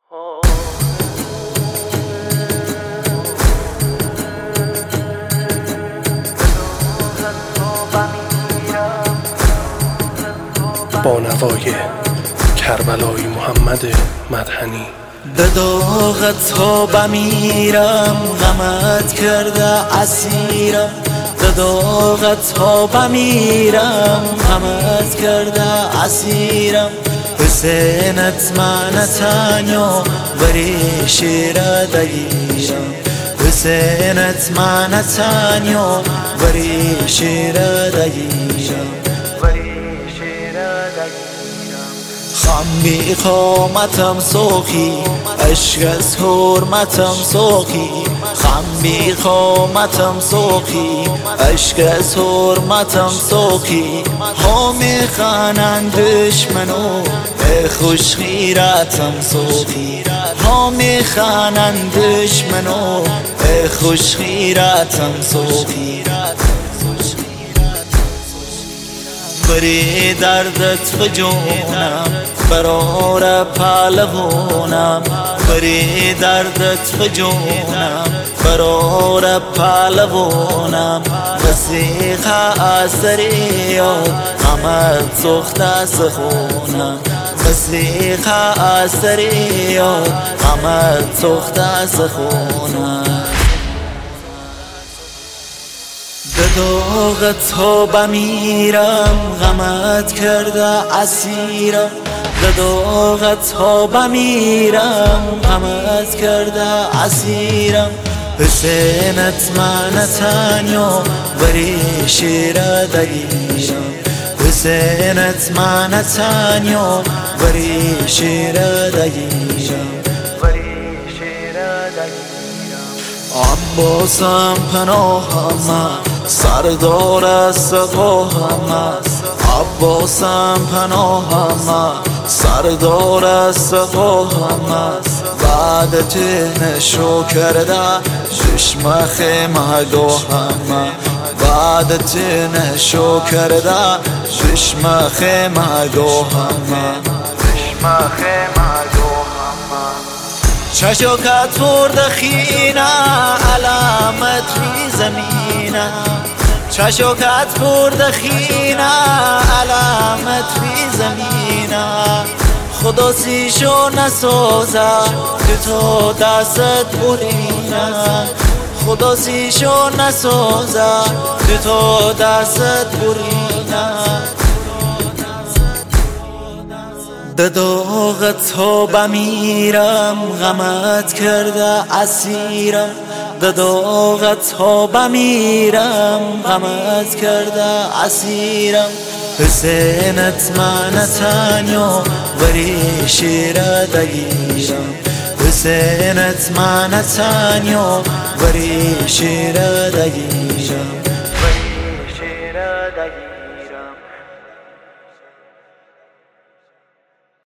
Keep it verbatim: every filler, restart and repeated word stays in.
با نوای کربلایی محمد مدحنی. به داغت ها بمیرم، غمت کرده اسیرم. به داغت ها بمیرم، غمت کرده اسیرم. حسینت من تنیا بری شیر دگیرم. حسینت من تنیا بری شیر دگیرم. خم بی قامتم سوخی، عشق از حرمتم سوخی. خم بی قامتم سوخی، عشق از حرمتم سوخی. ها میخوانند دشمنو ای خوش غیرتم سوخی. ها میخوانند دشمنو ای خوش غیرتم سوخی. بری دردت بجونم برار پهلوانم. بری دردت بجونم برار پهلوانم. وسیقه از دریاد غمت سوخته از خونم. وسیقه از دریاد غمت سوخته از خونم. به داغت ها بمیرم، غمت کرده اسیرم. به داغت ها بمیرم، غمت کرده اسیرم. حسینت من تنیا بری شیر دگیرم. حسینت من تنیا بری شیر دگیرم. عباسم پناهم، سردار از سقاهم. عباسم پناهم، سردار از سقاهم. بعد تنشو کرده چشم خیمگاهم. بعد تنشو کرده چشم خیمگاهم. چشم خیمگاهم. چشوکت برده خینه علامت بی زمینه. چشوکت برده خینه علامت بی زمینه. خدا سیشو نسازه که تو دستت برینه. خدا سیشو نسازه که تو دستت برینه. به داغت ها بمیرم، غمت کرده اسیرم. به داغت ها بمیرم، غمت کرده اسیرم. حسینت من تنیا بری شیر دگیرم. حسینت من تنیا بری شیر دگیرم.